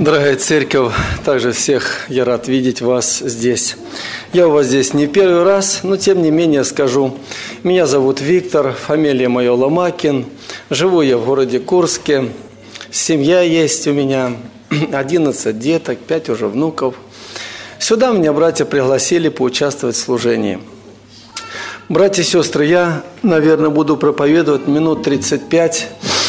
Дорогая церковь, также всех я рад видеть вас здесь. Я у вас здесь не первый раз, но тем не менее скажу. Меня зовут Виктор, фамилия моя Ломакин. Живу я в городе Курске. Семья есть у меня, 11 деток, 5 уже внуков. Сюда меня братья пригласили поучаствовать в служении. Братья и сестры, я, наверное, буду проповедовать минут 35.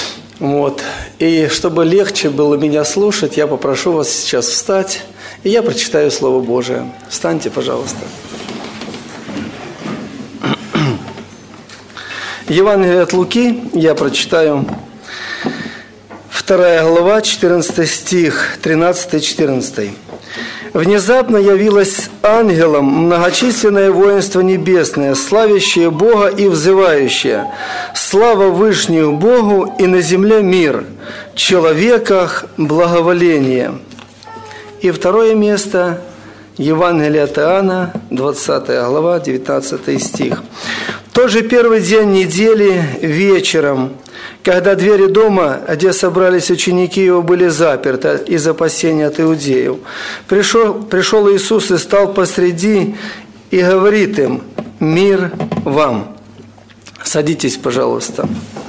И чтобы легче было меня слушать, я попрошу вас сейчас встать, и я прочитаю Слово Божие. Встаньте, пожалуйста. Евангелие от Луки я прочитаю. 2 глава, 14 стих, 13-14. «Внезапно явилось ангелам многочисленное воинство небесное, славящее Бога и взывающее: слава Вышних Богу и на земле мир, человеках благоволение». И второе место – Евангелие от Иоанна, 20 глава, 19 стих. «В тот же первый день недели вечером, когда двери дома, где собрались ученики его, были заперты из опасения от иудеев, пришел Иисус и стал посреди и говорит им: «Мир вам». Садитесь, пожалуйста.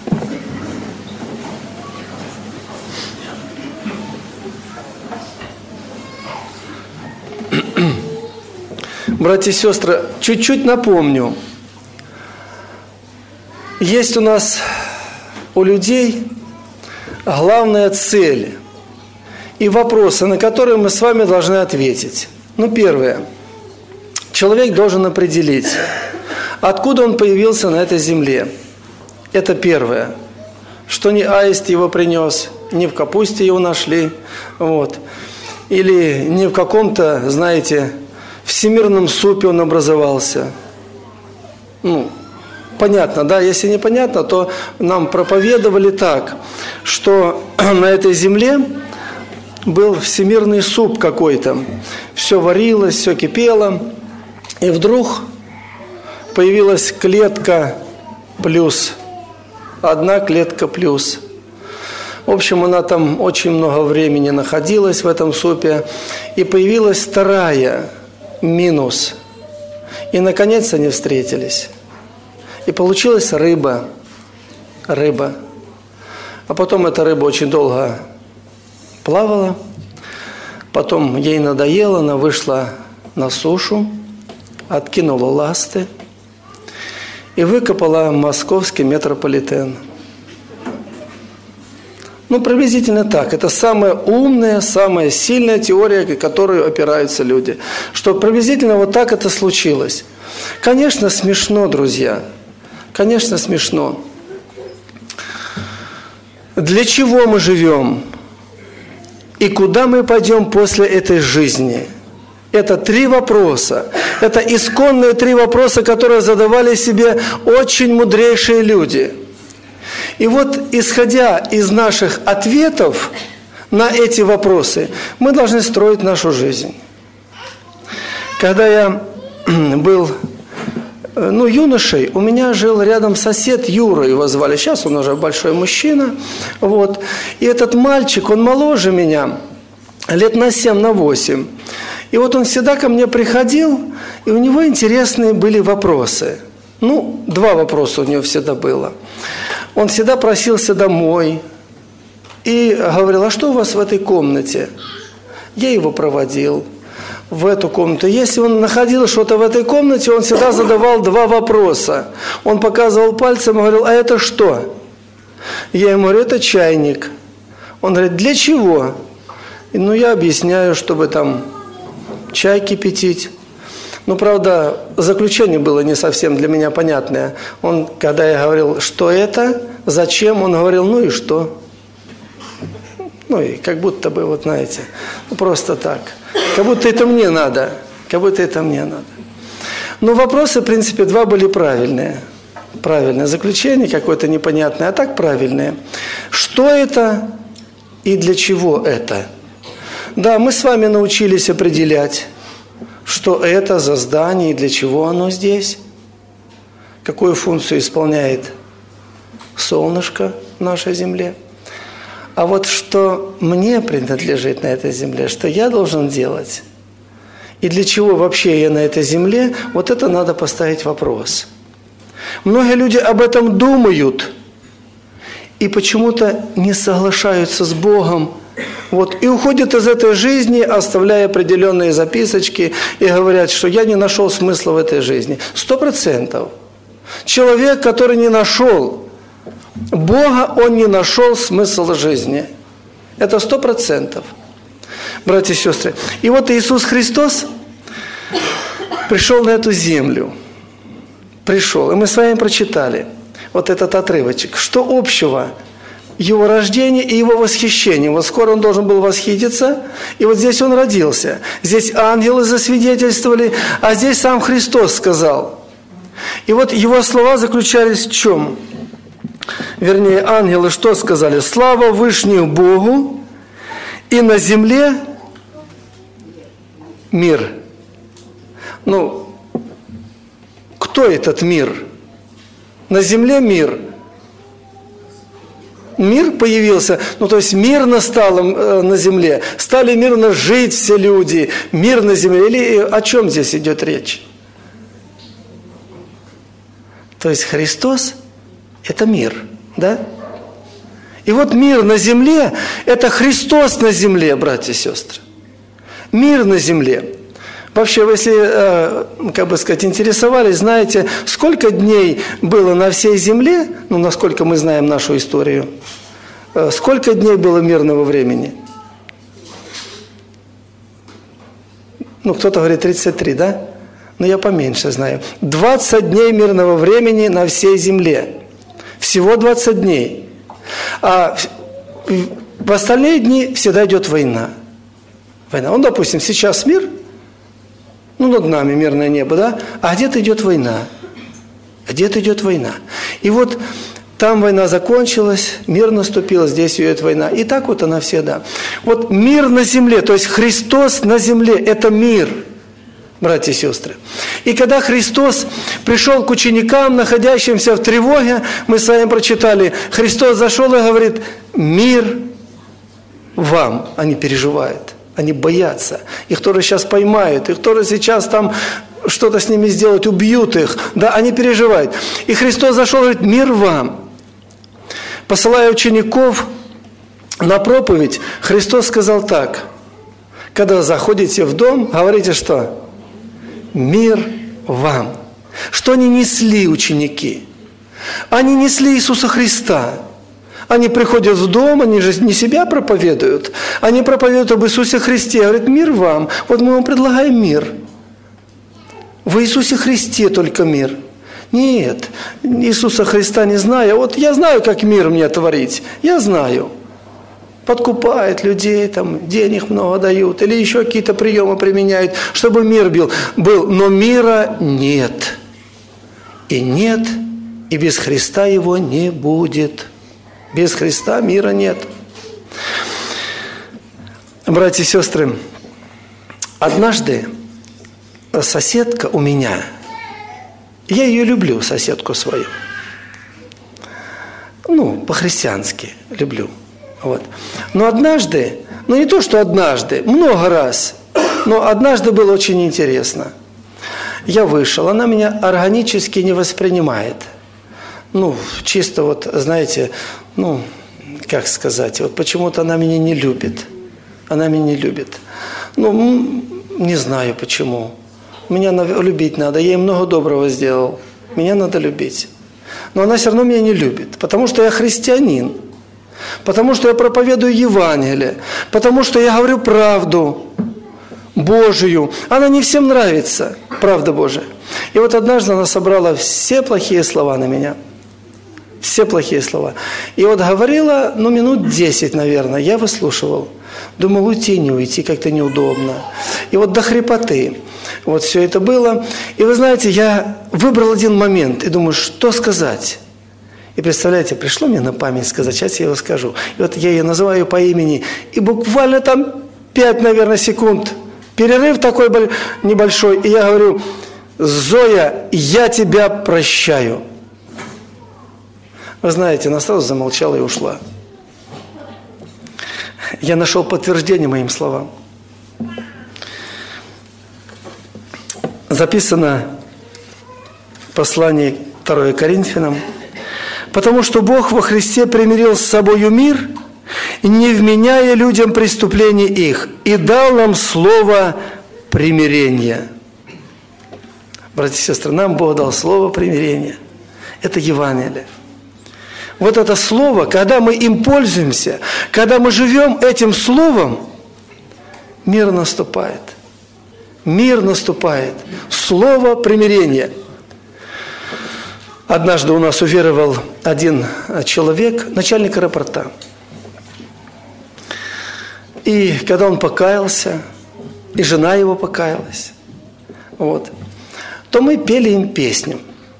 Братья и сестры, чуть-чуть напомню. Есть у нас, у людей, главная цель и вопросы, на которые мы с вами должны ответить. Первое. Человек должен определить, откуда он появился на этой земле. Это первое. Что не аист его принес, не в капусте его нашли, или не в каком-то, всемирном супе он образовался. Понятно, да? Если непонятно, то нам проповедовали так, что на этой земле был всемирный суп какой-то. Все варилось, все кипело. И вдруг появилась клетка плюс. Одна клетка плюс. В общем, она там очень много времени находилась в этом супе. И появилась вторая минус. И, наконец, они встретились. И получилась рыба. А потом эта рыба очень долго плавала. Потом ей надоело, она вышла на сушу, откинула ласты и выкопала московский метрополитен. Приблизительно так. Это самая умная, самая сильная теория, на которую опираются люди. Что приблизительно вот так это случилось. Конечно, смешно, друзья. Конечно, смешно. Для чего мы живем? И куда мы пойдем после этой жизни? Это 3 вопроса. Это исконные 3 вопроса, которые задавали себе очень мудрейшие люди. И исходя из наших ответов на эти вопросы, мы должны строить нашу жизнь. Когда я был юношей, у меня жил рядом сосед Юра, его звали. Сейчас он уже большой мужчина. И этот мальчик, он моложе меня, лет на 7, на 8. И он всегда ко мне приходил, и у него интересные были вопросы. 2 вопроса у него всегда было. Он всегда просился домой и говорил: а что у вас в этой комнате? Я его проводил в эту комнату. Если он находил что-то в этой комнате, он всегда задавал 2 вопроса. Он показывал пальцем и говорил: а это что? Я ему говорю: это чайник. Он говорит: для чего? Я объясняю, чтобы там чай кипятить. Правда, заключение было не совсем для меня понятное. Когда я говорил, что это, зачем, он говорил: и что? И как будто бы, просто так. Как будто это мне надо. Вопросы, в принципе, 2 были правильные. Правильное заключение какое-то непонятное, а так правильное. Что это и для чего это? Да, мы с вами научились определять, что это за здание и для чего оно здесь. Какую функцию исполняет солнышко в нашей земле. А вот что мне принадлежит на этой земле, что я должен делать, и для чего вообще я на этой земле, вот это надо поставить вопрос. Многие люди об этом думают и почему-то не соглашаются с Богом, вот, и уходят из этой жизни, оставляя определенные записочки, и говорят, что я не нашел смысла в этой жизни. 100%. Человек, который не нашел Бога, он не нашел смысл жизни. Это 100%. Братья и сестры. И вот Иисус Христос пришел на эту землю. Пришел. И мы с вами прочитали вот этот отрывочек. Что общего его рождение и его восхищение? Вот скоро он должен был восхититься, и вот здесь он родился. Здесь ангелы засвидетельствовали, а здесь сам Христос сказал. И вот его слова заключались в чем? Вернее, ангелы что сказали? Слава Вышнему Богу, и на земле мир. Ну, кто этот мир? На земле мир. Мир появился, ну то есть мирно стало на земле, стали мирно жить все люди, мир на земле. Или о чем здесь идет речь? То есть Христос – это мир, да? И вот мир на земле – это Христос на земле, братья и сестры. Мир на земле. Вообще, если, как бы сказать, интересовались, знаете, сколько дней было на всей земле, ну, насколько мы знаем нашу историю, сколько дней было мирного времени? Ну, кто-то говорит 33, да? Но я поменьше знаю. 20 дней мирного времени на всей земле. Всего 20 дней. А в остальные дни всегда идет война. Война. Ну, допустим, сейчас мир, ну, над нами мирное небо, да? А где-то идет война. Где-то идет война. И вот там война закончилась, мир наступил, здесь идет война. И так вот она всегда. Вот мир на земле, то есть Христос на земле, это мир, братья и сестры. И когда Христос пришел к ученикам, находящимся в тревоге, мы с вами прочитали, Христос зашел и говорит: мир вам. Они переживают, они боятся. Их тоже сейчас поймают, их тоже сейчас там что-то с ними сделают, убьют их. Да, они переживают. И Христос зашел и говорит: мир вам. Посылая учеников на проповедь, Христос сказал так: когда заходите в дом, говорите что? Мир вам. Что они несли, ученики? Они несли Иисуса Христа. Они приходят в дом, они же не себя проповедуют. Они проповедуют об Иисусе Христе. Говорят: мир вам. Вот мы вам предлагаем мир. В Иисусе Христе только мир. Нет, Иисуса Христа не знаю. Вот я знаю, как мир мне творить. Я знаю. Подкупают людей, там, денег много дают, или еще какие-то приемы применяют, чтобы мир был. Но мира нет. И нет, и без Христа его не будет. Без Христа мира нет. Братья и сестры, однажды соседка у меня, я ее люблю, соседку свою, ну, по-христиански люблю. Вот. Но однажды, ну не то, что однажды, много раз, но однажды было очень интересно. Я вышел, она меня органически не воспринимает. Ну, чисто вот, знаете, ну, как сказать, вот почему-то она меня не любит. Она меня не любит. Ну, не знаю почему. Меня любить надо, я ей много доброго сделал. Меня надо любить. Но она все равно меня не любит, потому что я христианин. Потому что я проповедую Евангелие, потому что я говорю правду Божию. Она не всем нравится, правда Божия. И вот однажды она собрала все плохие слова на меня. Все плохие слова. И вот говорила, ну, минут 10, наверное, я выслушивал. Думал, уйти, не уйти, как-то неудобно. И вот до хрипоты. Вот все это было. И вы знаете, я выбрал один момент и думаю, что сказать. И представляете, пришло мне на память сказать, сейчас я его скажу. И вот я ее называю по имени, и буквально там 5, наверное, секунд, перерыв такой небольшой, и я говорю: Зоя, я тебя прощаю. Вы знаете, она сразу замолчала и ушла. я нашел подтверждение моим словам. Записано в послании 2 Коринфянам: «Потому что Бог во Христе примирил с собою мир, не вменяя людям преступлений их, и дал нам слово примирения». Братья и сестры, нам Бог дал слово примирения. Это Евангелие. Вот это слово, когда мы им пользуемся, когда мы живем этим словом, мир наступает. Мир наступает. Слово примирения. Однажды у нас уверовал один человек, начальник аэропорта. И когда он покаялся, и жена его покаялась, то мы пели им песню,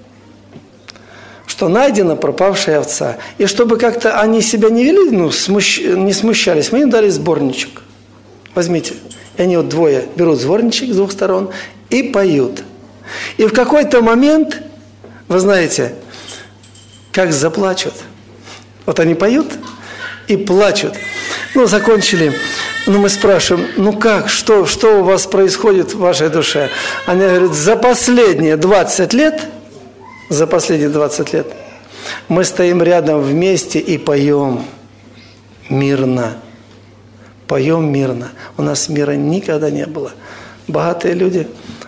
что найдена пропавшая овца. И чтобы как-то они себя не вели, не смущались, мы им дали сборничек. Возьмите. И они двое берут сборничек с двух сторон и поют. И в какой-то момент, вы знаете, как заплачут. Вот они поют и плачут. Закончили. Мы спрашиваем, как, что у вас происходит в вашей душе? Они говорят, за последние 20 лет мы стоим рядом вместе и поем мирно. Поем мирно. У нас мира никогда не было. Богатые люди,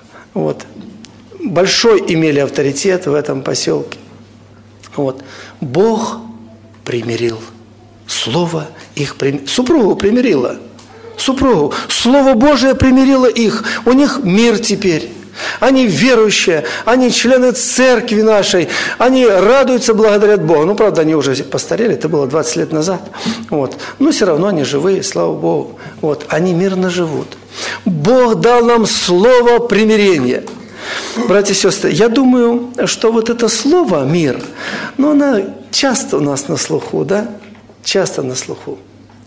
большой имели авторитет в этом поселке. Бог примирил. Слово их примирило. Супругу примирило. Супругу. Слово Божие примирило их. У них мир теперь. Они верующие, они члены церкви нашей, они радуются, благодарят Богу. Правда, они уже постарели, это было 20 лет назад. Но все равно они живые, слава Богу. Они мирно живут. Бог дал нам слово примирения. Братья и сестры, я думаю, что это слово «мир», оно часто у нас на слуху, да? Часто на слуху.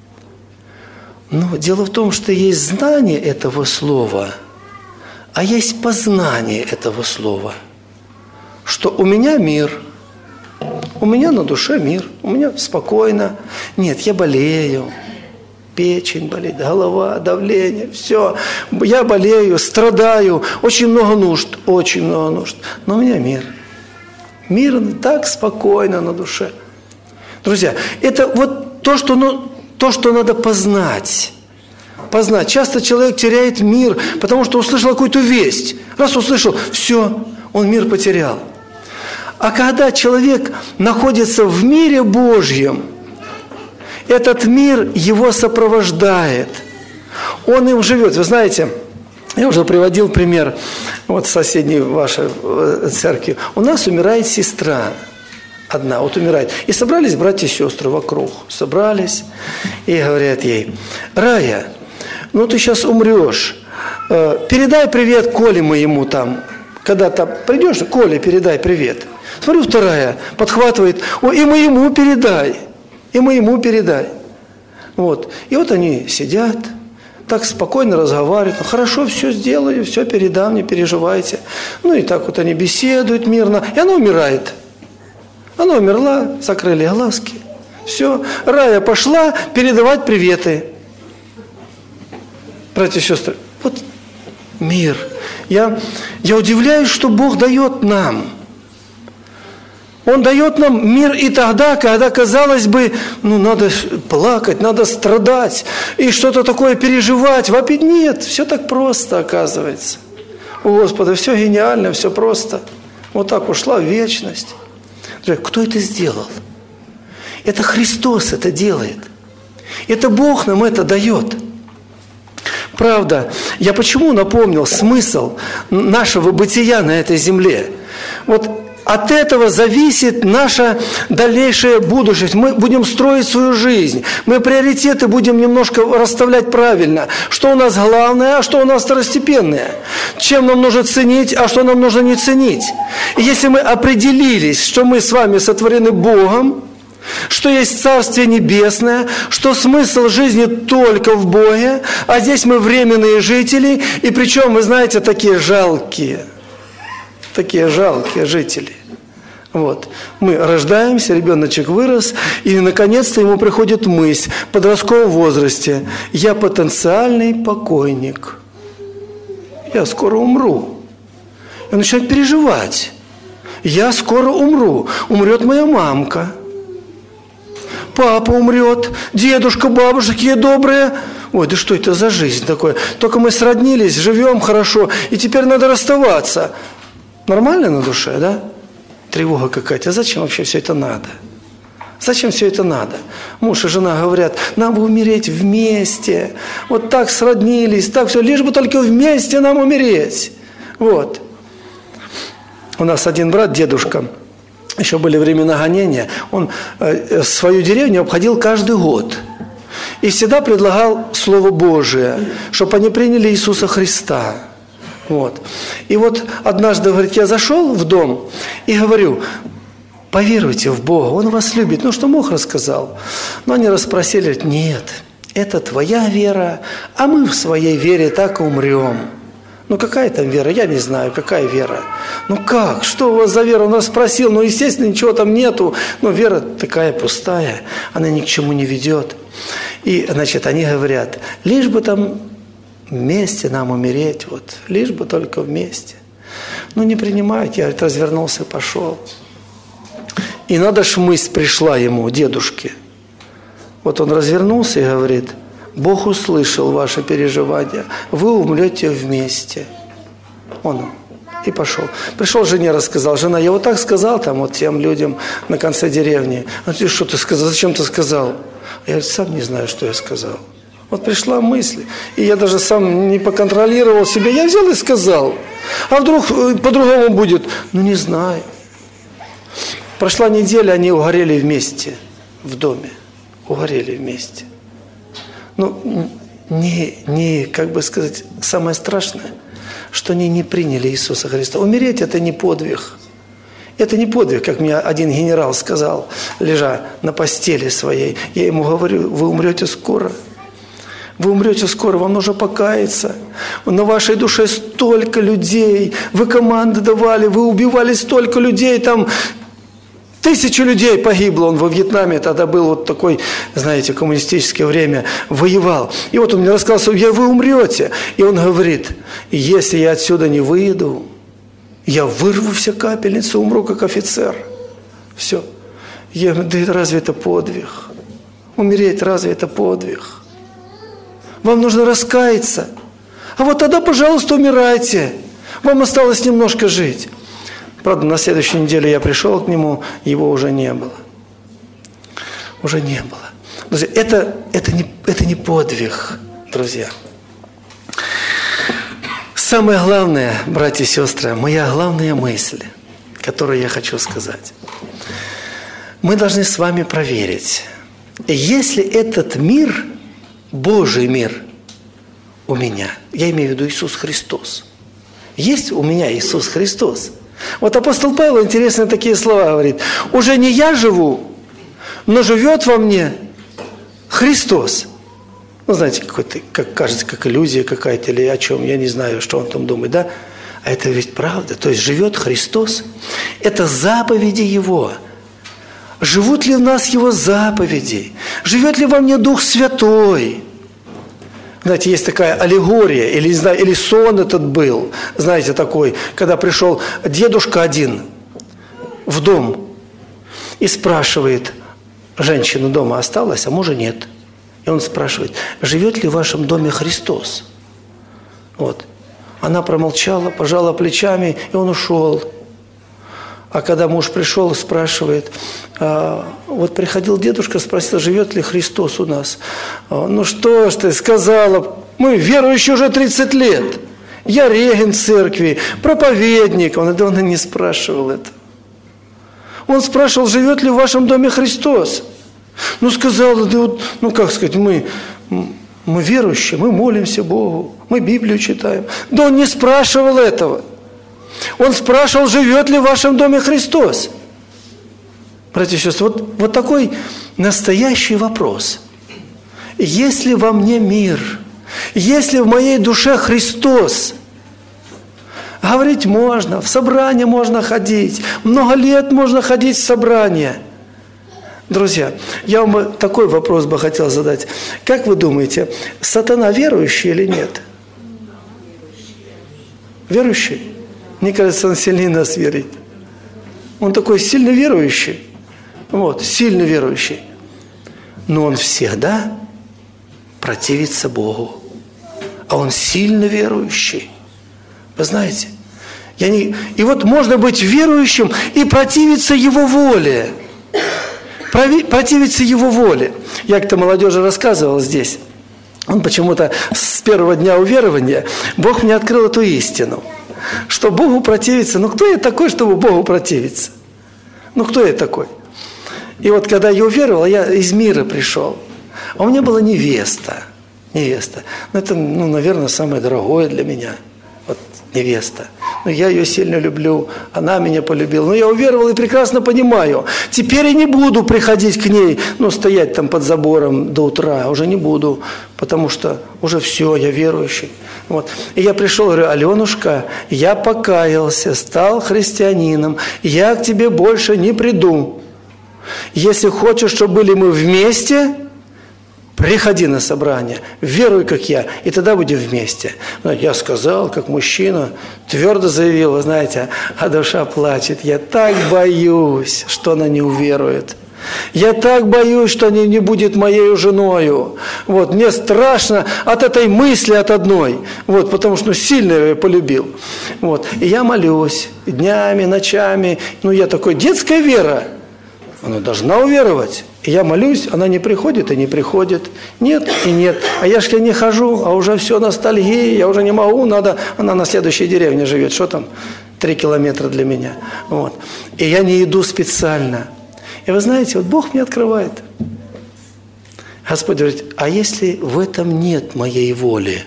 Но дело в том, что есть знание этого слова, а есть познание этого слова. Что у меня мир, у меня на душе мир, у меня спокойно. Нет, я болею, печень болит, голова, давление, все. Я болею, страдаю, очень много нужд. Но у меня мир. Мир так спокойно на душе. Друзья, это то, что надо познать. Часто человек теряет мир, потому что услышал какую-то весть. Раз услышал, все, он мир потерял. А когда человек находится в мире Божьем, этот мир его сопровождает. Он им живет. Вы знаете, я уже приводил пример в соседней вашей церкви. У нас умирает сестра. Одна умирает. И собрались братья и сестры вокруг. Собрались и говорят ей: Рая, ты сейчас умрешь. Передай привет Коле моему там. Когда там придешь, Коле передай привет. Смотрю, вторая подхватывает: и моему передай. И моему передай. И они сидят, так спокойно разговаривают. Хорошо, все сделаю, все передам, не переживайте. И так они беседуют мирно. И она умирает. Она умерла, закрыли глазки. Все. Рая пошла передавать приветы. Братья и сестры, мир. Я удивляюсь, что Бог дает нам. Он дает нам мир и тогда, когда, казалось бы, надо плакать, надо страдать и что-то такое переживать, вопить. Нет, все так просто оказывается. У Господа все гениально, все просто. Так ушла в вечность. Кто это сделал? Это Христос это делает. Это Бог нам это дает. Правда, я почему напомнил смысл нашего бытия на этой земле? От этого зависит наша дальнейшая будущность. Мы будем строить свою жизнь. Мы приоритеты будем немножко расставлять правильно. Что у нас главное, а что у нас второстепенное. Чем нам нужно ценить, а что нам нужно не ценить. И если мы определились, что мы с вами сотворены Богом, что есть Царствие Небесное, что смысл жизни только в Боге, а здесь мы временные жители, и причем, вы знаете, такие жалкие жители. Вот. Мы рождаемся, ребеночек вырос, и наконец-то ему приходит мысль в подростковом возрасте: я потенциальный покойник. Я скоро умру. И он начинает переживать. Я скоро умру. Умрет моя мамка. Папа умрет. Дедушка, бабушка, какие добрые. Ой, да что это за жизнь такое? Только мы сроднились, живем хорошо, и теперь надо расставаться. Нормально на душе, да? Тревога какая-то. А зачем вообще все это надо? Зачем все это надо? Муж и жена говорят: нам бы умереть вместе. Вот так сроднились, так все, лишь бы только вместе нам умереть. Вот. У нас один брат, дедушка, еще были времена гонения, он свою деревню обходил каждый год. И всегда предлагал Слово Божие, чтобы они приняли Иисуса Христа. Вот. И вот однажды, говорит, я зашел в дом и говорю: поверуйте в Бога, Он вас любит. Ну, что мог, рассказал. Но они расспросили, говорят: нет, это твоя вера, а мы в своей вере так и умрем. Ну, какая там вера? Я не знаю, какая вера. Ну, как? Что у вас за вера? Он нас спросил. Ну, естественно, ничего там нету. Но вера такая пустая, она ни к чему не ведет. И, значит, они говорят: лишь бы там вместе нам умереть, вот, лишь бы только вместе. Ну, не принимают. Я, развернулся и пошел. И надо ж мысль пришла ему, дедушке. Вот он развернулся и говорит: Бог услышал ваши переживания, вы умрете вместе. Он и пошел. Пришел жене, рассказал: жена, я вот так сказал там вот тем людям на конце деревни. А ты что ты сказал? Зачем ты сказал? Я сам не знаю, что я сказал. Вот пришла мысль, и я даже сам не поконтролировал себя. Я взял и сказал. А вдруг по-другому будет? Ну, не знаю. Прошла неделя, они угорели вместе в доме. Угорели вместе. Ну, как бы сказать, самое страшное, что они не приняли Иисуса Христа. Умереть – это не подвиг. Это не подвиг, как мне один генерал сказал, лежа на постели своей. Я ему говорю: вы умрете скоро. Вы умрете скоро, вам нужно покаяться. На вашей душе столько людей. Вы команды давали, вы убивали столько людей, там 1000 людей погибло. Он во Вьетнаме тогда был вот такой, знаете, коммунистическое время, воевал. И вот он мне рассказал: вы умрете. И он говорит: если я отсюда не выйду, я вырву все капельницы, умру как офицер. Все. Я говорю: да разве это подвиг? Умереть разве это подвиг? Вам нужно раскаяться. А вот тогда, пожалуйста, умирайте. Вам осталось немножко жить. Правда, на следующей неделе я пришел к нему, его уже не было. Уже не было. Друзья, это не подвиг, друзья. Самое главное, братья и сестры, моя главная мысль, которую я хочу сказать. Мы должны с вами проверить, если этот мир, Божий мир у меня, я имею в виду Иисус Христос, есть у меня Иисус Христос. Вот апостол Павел интересные такие слова говорит: уже не я живу, но живет во мне Христос. Ну, знаете, какой-то, как кажется, как иллюзия какая-то или о чем, я не знаю, что он там думает, да? А это ведь правда. То есть живет Христос. Это заповеди Его. Живут ли в нас Его заповеди? Живет ли во мне Дух Святой? Знаете, есть такая аллегория, или, не знаю, или сон этот был, знаете, такой, когда пришел дедушка один в дом и спрашивает: женщина дома осталась, а мужа нет. И он спрашивает: живет ли в вашем доме Христос? Вот. Она промолчала, пожала плечами, и он ушел. А когда муж пришел, спрашивает: вот приходил дедушка, спросил, живет ли Христос у нас. Ну что ж ты сказала, мы верующие уже 30 лет. Я регент церкви, проповедник. Он не спрашивал это. Он спрашивал: живет ли в вашем доме Христос? Ну сказала, да вот, ну как сказать, мы верующие, мы молимся Богу, мы Библию читаем. Да он не спрашивал этого. Он спрашивал: живет ли в вашем доме Христос? Братья и сестры, вот такой настоящий вопрос. Если во мне мир, если в моей душе Христос, говорить можно, в собрание можно ходить, много лет можно ходить в собрание. Друзья, я вам такой вопрос бы хотел задать. Как вы думаете, сатана верующий или нет? Верующий? Мне кажется, он сильнее нас верит. Он такой сильно верующий. Вот, сильно верующий. Но он всегда противится Богу. А он сильно верующий. Вы знаете? И вот можно быть верующим и противиться Его воле. Противиться Его воле. Я как-то молодежи рассказывал здесь. Он почему-то с первого дня уверования Бог мне открыл эту истину. Что Богу противиться. Ну кто я такой, чтобы Богу противиться? Ну кто я такой? И вот когда я уверовал, я из мира пришел. А у меня была невеста. Невеста. Ну это, наверное, самое дорогое для меня. Вот невеста. Но я ее сильно люблю, она меня полюбила. Но я уверовал и прекрасно понимаю. Теперь я не буду приходить к ней, стоять там под забором до утра. Уже не буду, потому что уже все, я верующий. Вот. И я пришел, говорю: Аленушка, я покаялся, стал христианином. Я к тебе больше не приду. Если хочешь, чтобы были мы вместе, приходи на собрание, веруй, как я, и тогда будем вместе. Я сказал, как мужчина, твердо заявил, вы знаете, а душа плачет. Я так боюсь, что она не уверует. Я так боюсь, что она не будет моей женою. Вот, мне страшно от этой мысли, от одной. Вот, потому что сильно я ее полюбил. Вот, и я молюсь днями, ночами. Я такой, детская вера. Она должна уверовать. И я молюсь, она не приходит и не приходит. Нет и нет. А я ж не хожу, а уже все ностальгия, я уже не могу, надо. Она на следующей деревне живет, что там? 3 километра для меня. Вот. И я не иду специально. И вы знаете, вот Бог мне открывает. Господь говорит: а если в этом нет моей воли?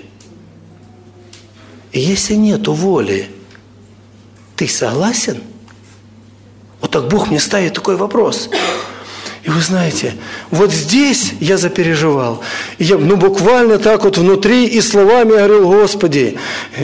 И если нету воли, ты согласен? Вот так Бог мне ставит такой вопрос. И вы знаете, вот здесь я запереживал. И я буквально так вот внутри и словами говорил: Господи,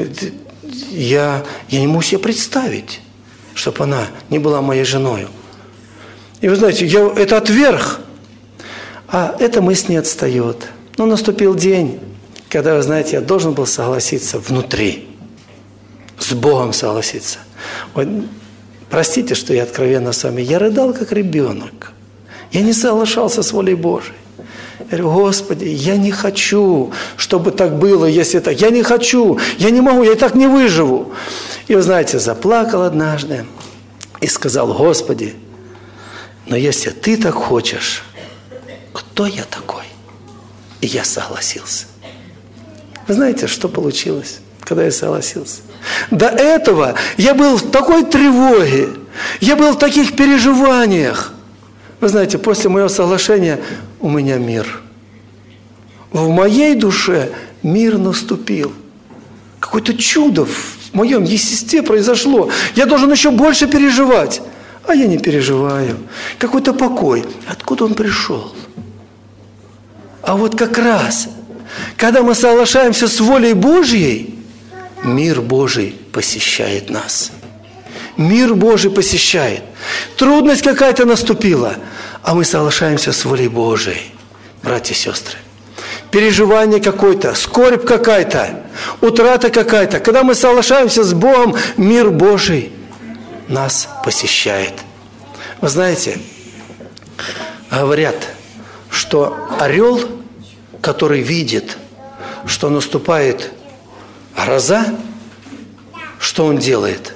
я не могу себе представить, чтобы она не была моей женой. И вы знаете, это отверг, а эта мысль не отстает. Но наступил день, когда, вы знаете, я должен был согласиться внутри, с Богом согласиться. Вот, простите, что я откровенно с вами. Я рыдал, как ребенок. Я не соглашался с волей Божией. Я говорю: Господи, я не хочу, чтобы так было, если так. Я не хочу, я не могу, я и так не выживу. И вы знаете, заплакал однажды и сказал: Господи, но если ты так хочешь, кто я такой? И я согласился. Вы знаете, что получилось, когда я согласился? До этого я был в такой тревоге, я был в таких переживаниях. Вы знаете, после моего соглашения у меня мир. В моей душе мир наступил. Какое-то чудо в моем естестве произошло. Я должен еще больше переживать. А я не переживаю. Какой-то покой. Откуда он пришел? А вот как раз, когда мы соглашаемся с волей Божьей, мир Божий посещает нас. Мир Божий посещает. Трудность какая-то наступила, а мы соглашаемся с волей Божией, братья и сестры. Переживание какое-то, скорбь какая-то, утрата какая-то. Когда мы соглашаемся с Богом, мир Божий нас посещает. Вы знаете, говорят, что орел, который видит, что наступает гроза, что он делает?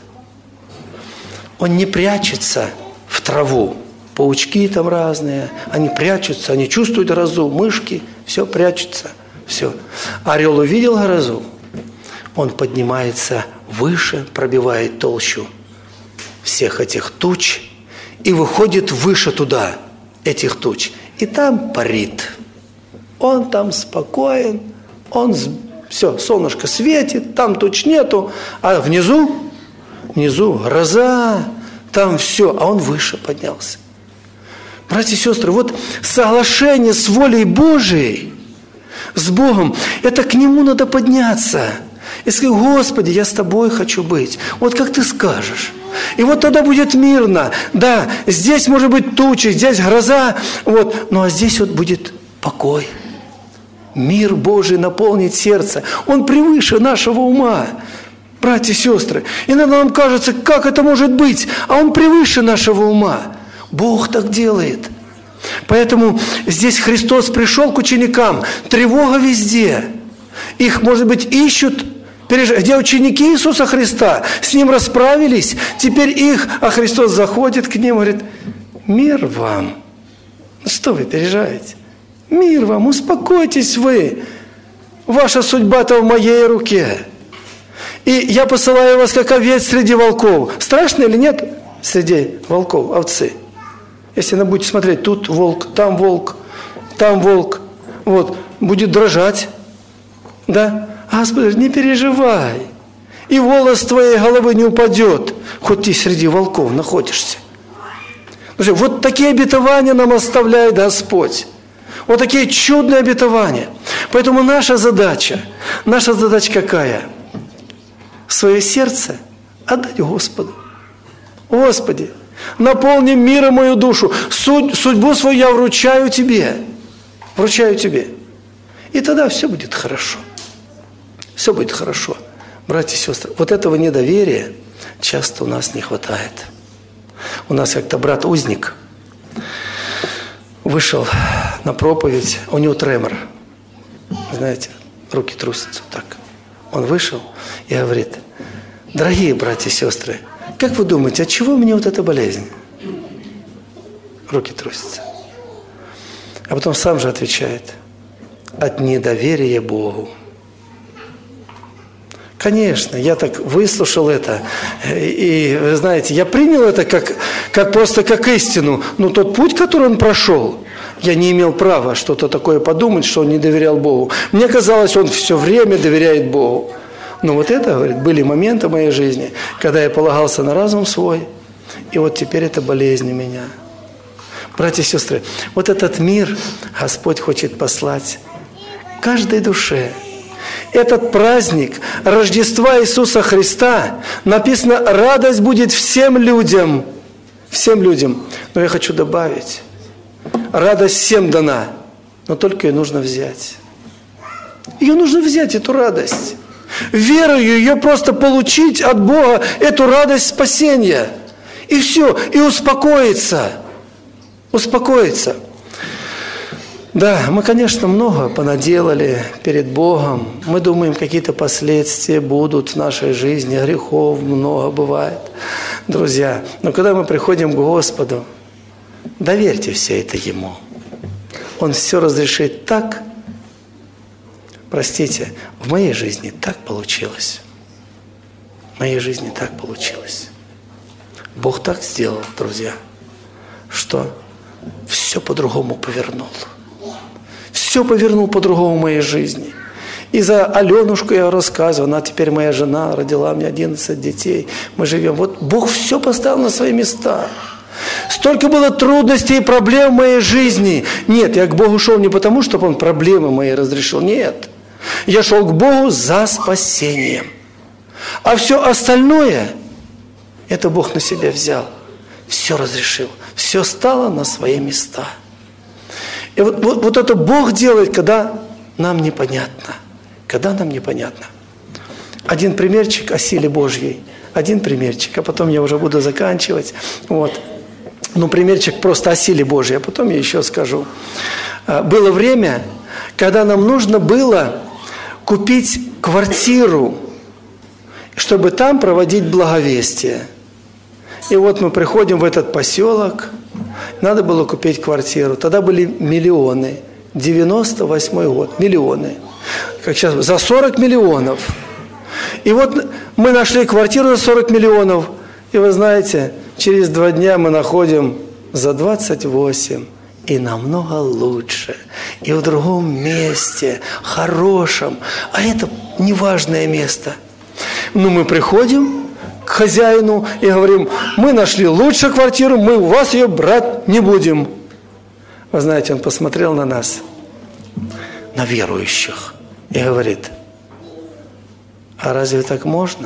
Он не прячется в траву. Паучки там разные, они прячутся, они чувствуют грозу, мышки, все прячутся, все. Орел увидел грозу, он поднимается выше, пробивает толщу всех этих туч и выходит выше туда, этих туч. И там парит. Он там спокоен, все, солнышко светит, там туч нету, а внизу гроза, там все, а он выше поднялся. Братья и сестры, вот соглашение с волей Божией, с Богом, это к Нему надо подняться. И сказать: Господи, я с Тобой хочу быть. Вот как Ты скажешь. И вот тогда будет мирно. Да, здесь может быть тучи, здесь гроза. Вот. Ну а здесь вот будет покой. Мир Божий наполнит сердце. Он превыше нашего ума. Братья и сестры, иногда нам кажется, как это может быть, а Он превыше нашего ума. Бог так делает. Поэтому здесь Христос пришел к ученикам, тревога везде. Их, может быть, ищут, где ученики Иисуса Христа, с Ним расправились, теперь их, а Христос заходит к ним и говорит: мир вам. Ну что вы переживаете? Мир вам, успокойтесь вы. Ваша судьба-то в моей руке. И я посылаю вас, как овец среди волков. Страшно или нет среди волков, овцы? Если вы будете смотреть, тут волк, там волк, там волк. Вот, будет дрожать. Да? Господи, не переживай. И волос с твоей головы не упадет, хоть ты среди волков находишься. Вот такие обетования нам оставляет Господь. Вот такие чудные обетования. Поэтому наша задача какая? Свое сердце отдать Господу. Господи, наполни миром мою душу. Судьбу свою я вручаю Тебе. Вручаю Тебе. И тогда все будет хорошо. Все будет хорошо. Братья и сестры, вот этого недоверия часто у нас не хватает. У нас как-то брат-узник вышел на проповедь, у него тремор. Знаете, руки трусятся так. Он вышел и говорит: дорогие братья и сестры, как вы думаете, от чего мне вот эта болезнь? Руки трусятся. А потом сам же отвечает: от недоверия Богу. Конечно, я так выслушал это, и вы знаете, я принял это просто как истину. Но тот путь, который он прошел, я не имел права что-то такое подумать, что он не доверял Богу. Мне казалось, он все время доверяет Богу. Но вот это, говорит, были моменты в моей жизни, когда я полагался на разум свой, и вот теперь это болезнь у меня. Братья и сестры, вот этот мир Господь хочет послать каждой душе. Этот праздник Рождества Иисуса Христа, написано, радость будет всем людям. Всем людям. Но я хочу добавить, радость всем дана, но только ее нужно взять. Ее нужно взять, эту радость. Верою ее просто получить от Бога, эту радость спасения. И все, и успокоиться. Успокоиться. Да, мы, конечно, много понаделали перед Богом. Мы думаем, какие-то последствия будут в нашей жизни. Грехов много бывает, друзья. Но когда мы приходим к Господу, доверьте все это Ему. Он все разрешит так. Простите, в моей жизни так получилось. В моей жизни так получилось. Бог так сделал, друзья, что все по-другому повернул. Все повернул по-другому в моей жизни. И за Аленушку я рассказываю. Она теперь моя жена, родила мне 11 детей. Мы живем. Вот Бог все поставил на свои места. Столько было трудностей и проблем в моей жизни. Нет, я к Богу шел не потому, чтобы Он проблемы мои разрешил. Нет. Я шел к Богу за спасением. А все остальное, это Бог на себя взял. Все разрешил. Все стало на свои места. И вот это Бог делает, когда нам непонятно. Когда нам непонятно. Один примерчик о силе Божьей. Один примерчик, а потом я уже буду заканчивать. Вот. Ну, примерчик просто о силе Божьей, а потом я еще скажу. Было время, когда нам нужно было купить квартиру, чтобы там проводить благовестие. И вот мы приходим в этот поселок, надо было купить квартиру. Тогда были миллионы. 98-й год. Миллионы. Как сейчас, за 40 миллионов. И вот мы нашли квартиру за 40 миллионов. И вы знаете, через 2 дня мы находим за 28. И намного лучше. И в другом месте, хорошем. А это неважное место. Ну, мы приходим к хозяину и говорим: мы нашли лучшую квартиру, мы у вас ее брать не будем. Вы знаете, он посмотрел на нас, на верующих, и говорит: А разве так можно?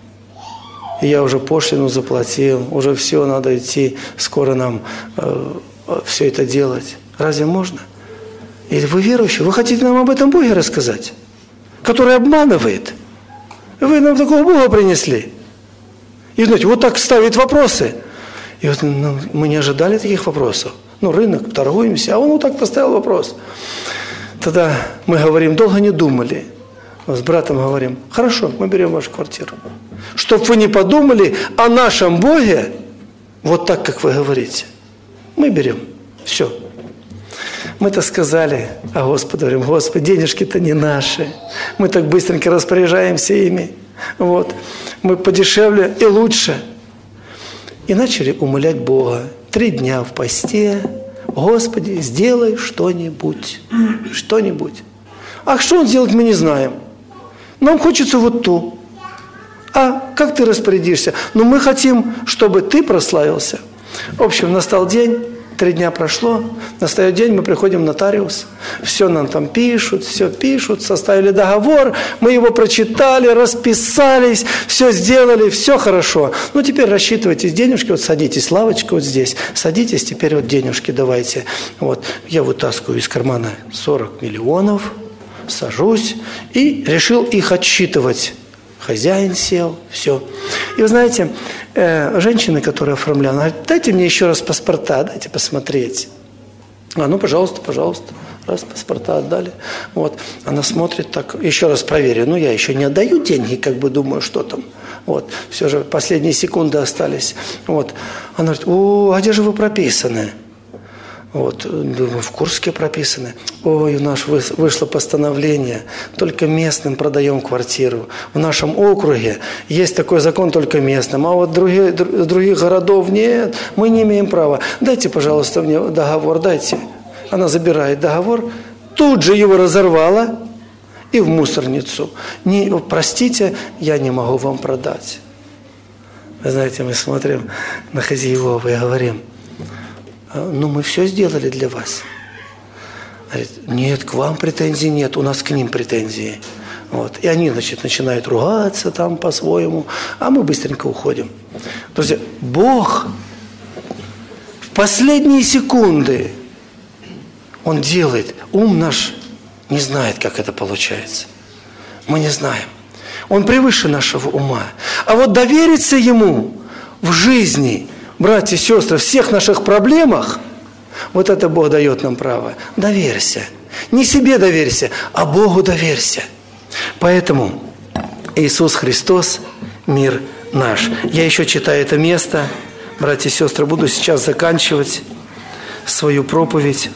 Я уже пошлину заплатил, уже все, надо идти, скоро нам все это делать. Разве можно? Или вы верующие, вы хотите нам об этом Боге рассказать, который обманывает? Вы нам такого Бога принесли. И знаете, вот так ставит вопросы. И вот мы не ожидали таких вопросов. Рынок, торгуемся, а он вот так поставил вопрос. Тогда мы говорим, долго не думали. С братом говорим, хорошо, мы берем вашу квартиру. Чтоб вы не подумали о нашем Боге, вот так, как вы говорите. Мы берем. Все. Мы-то сказали, а Господу говорим, Господи, денежки-то не наши. Мы так быстренько распоряжаемся ими. Вот. Мы подешевле и лучше. И начали умолять Бога. 3 дня в посте. Господи, сделай что-нибудь. Что-нибудь. А что Он сделает, мы не знаем. Нам хочется вот ту. А как ты распорядишься? Мы хотим, чтобы ты прославился. В общем, настал день, 3 дня прошло, настает день, мы приходим в нотариус, все нам там пишут, все пишут, составили договор, мы его прочитали, расписались, все сделали, все хорошо. Теперь рассчитывайтесь денежки, вот садитесь, лавочка вот здесь, садитесь, теперь вот денежки давайте. Вот, я вытаскиваю из кармана 40 миллионов, сажусь и решил их отсчитывать. Хозяин сел, все. И вы знаете, женщины, которые оформляли, говорят, дайте мне еще раз паспорта, дайте посмотреть. Пожалуйста, пожалуйста. Раз, паспорта отдали. Вот. Она смотрит так, еще раз проверю. Я еще не отдаю деньги, думаю, что там. Вот. Все же последние секунды остались. Вот. Она говорит, а где же вы прописаны? Вот, в Курске прописаны. Ой, у нас вышло постановление, только местным продаем квартиру. В нашем округе есть такой закон только местным, а вот других городов нет, мы не имеем права. Дайте, пожалуйста, мне договор, дайте. Она забирает договор, тут же его разорвала и в мусорницу. Простите, я не могу вам продать. Вы знаете, мы смотрим на хозяевов и говорим, мы все сделали для вас. Говорит, нет, к вам претензий нет, у нас к ним претензии. Вот. И они, начинают ругаться там по-своему, а мы быстренько уходим. Друзья, Бог в последние секунды Он делает. Ум наш не знает, как это получается. Мы не знаем. Он превыше нашего ума. А вот довериться Ему в жизни, братья и сестры, в всех наших проблемах, вот это Бог дает нам право. Доверься. Не себе доверься, а Богу доверься. Поэтому Иисус Христос – мир наш. Я еще читаю это место. Братья и сестры, буду сейчас заканчивать свою проповедь.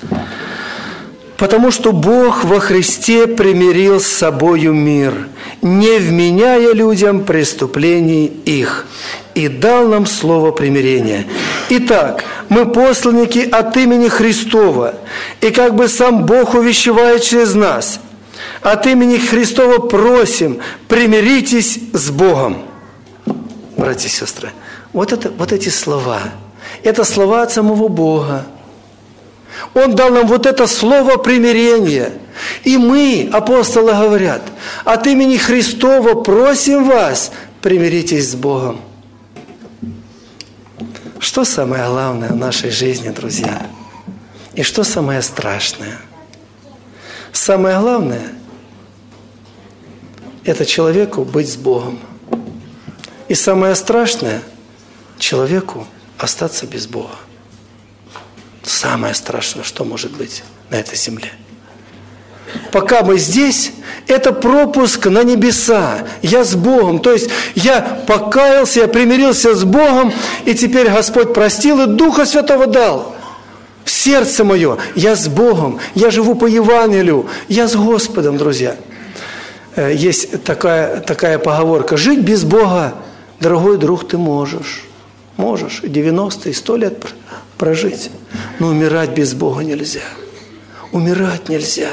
Потому что Бог во Христе примирил с собою мир, не вменяя людям преступлений их, и дал нам слово примирения. Итак, мы посланники от имени Христова, и сам Бог увещевает через нас. От имени Христова просим, примиритесь с Богом. Братья и сестры, вот эти слова, это слова от самого Бога. Он дал нам вот это слово примирения. И мы, апостолы говорят, от имени Христова просим вас, примиритесь с Богом. Что самое главное в нашей жизни, друзья? И что самое страшное? Самое главное – это человеку быть с Богом. И самое страшное – человеку остаться без Бога. Самое страшное, что может быть на этой земле. Пока мы здесь, это пропуск на небеса. Я с Богом. То есть я покаялся, я примирился с Богом, и теперь Господь простил и Духа Святого дал. В сердце мое. Я с Богом. Я живу по Евангелию. Я с Господом, друзья. Есть такая поговорка. Жить без Бога, дорогой друг, ты можешь. Можешь. 90 и 100 лет прожить. Но умирать без Бога нельзя. Умирать нельзя.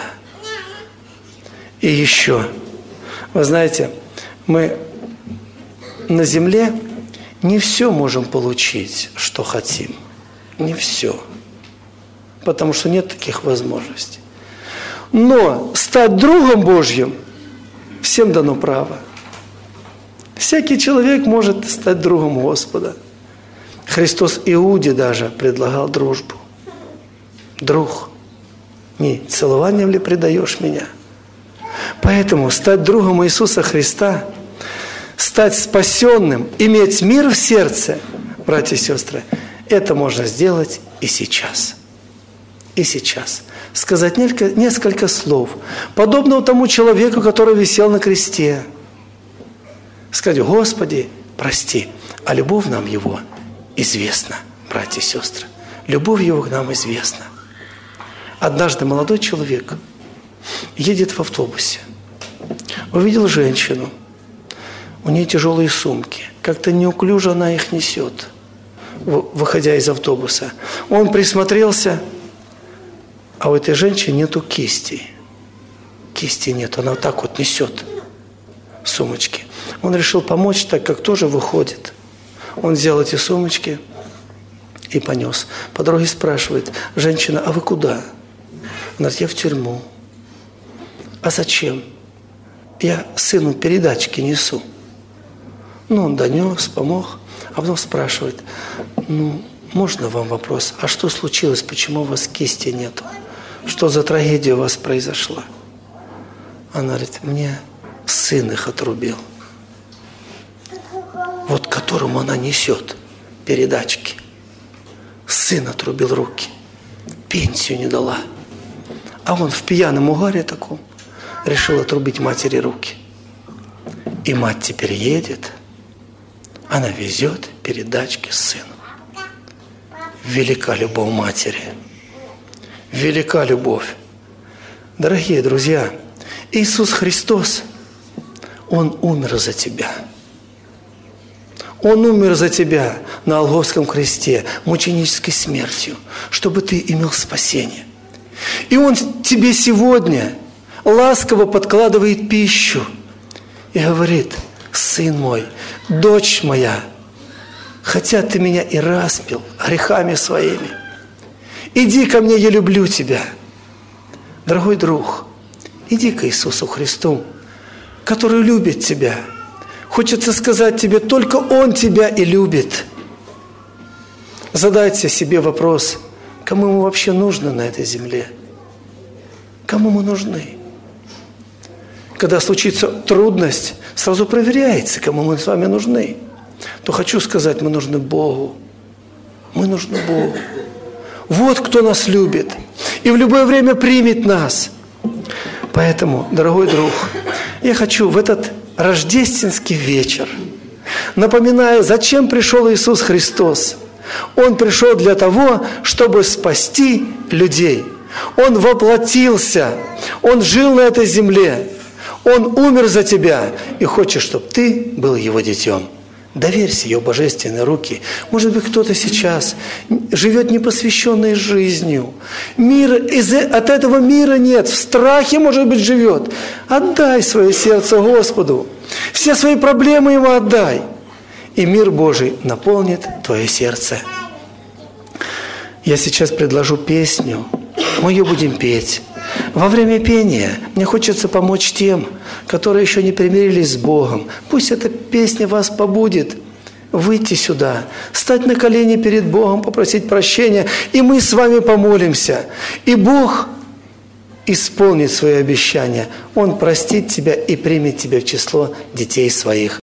И еще, вы знаете, мы на земле не все можем получить, что хотим. Не все. Потому что нет таких возможностей. Но стать другом Божьим всем дано право. Всякий человек может стать другом Господа. Христос Иуде даже предлагал дружбу. Друг, не целованием ли предаешь меня? Поэтому стать другом Иисуса Христа, стать спасенным, иметь мир в сердце, братья и сестры, это можно сделать и сейчас. И сейчас. Сказать несколько слов, подобного тому человеку, который висел на кресте. Сказать: Господи, прости, а любовь нам Его известна, братья и сестры. Любовь Его к нам известна. Однажды молодой человек едет в автобусе, увидел женщину, у нее тяжелые сумки, как-то неуклюже она их несет, выходя из автобуса. Он присмотрелся, а у этой женщины нету кисти. Кисти нет, она вот так вот несет сумочки. Он решил помочь, так как тоже выходит. Он взял эти сумочки и понес. По дороге спрашивает: женщина, а вы куда? Она говорит: я в тюрьму. А зачем? Я сыну передачки несу. Ну, он донес, помог, а потом спрашивает: можно вам вопрос? А что случилось? Почему у вас кисти нету? Что за трагедия у вас произошла? Она говорит: мне сын их отрубил. Вот которому она несет передачки. Сын отрубил руки. Пенсию не дала. А он в пьяном угаре таком решил отрубить матери руки. И мать теперь едет. Она везет передачки сыну. Велика любовь матери. Велика любовь. Дорогие друзья, Иисус Христос, Он умер за тебя. Он умер за тебя на Голгофском кресте мученической смертью, чтобы ты имел спасение. И Он тебе сегодня ласково подкладывает пищу и говорит: сын мой, дочь моя, хотя ты меня и распил грехами своими, иди ко мне, я люблю тебя. Дорогой друг, иди к Иисусу Христу, который любит тебя. Хочется сказать тебе: только Он тебя и любит. Задайте себе вопрос: кому мы вообще нужны на этой земле? Кому мы нужны? Когда случится трудность, сразу проверяется, кому мы с вами нужны. То хочу сказать: мы нужны Богу. Мы нужны Богу. Вот кто нас любит и в любое время примет нас. Поэтому, дорогой друг, я хочу в этот рождественский вечер, напоминая, зачем пришел Иисус Христос. Он пришел для того, чтобы спасти людей. Он воплотился, Он жил на этой земле, Он умер за тебя и хочет, чтобы ты был Его детем. Доверься Его божественные руки. Может быть, кто-то сейчас живет непосвященной жизнью. От этого мира нет. В страхе, может быть, живет. Отдай свое сердце Господу. Все свои проблемы Ему отдай. И мир Божий наполнит твое сердце. Я сейчас предложу песню. Мы ее будем петь. Во время пения мне хочется помочь тем, которые еще не примирились с Богом. Пусть эта песня вас побудит выйти сюда, стать на колени перед Богом, попросить прощения, и мы с вами помолимся. И Бог исполнит свои обещания. Он простит тебя и примет тебя в число детей своих.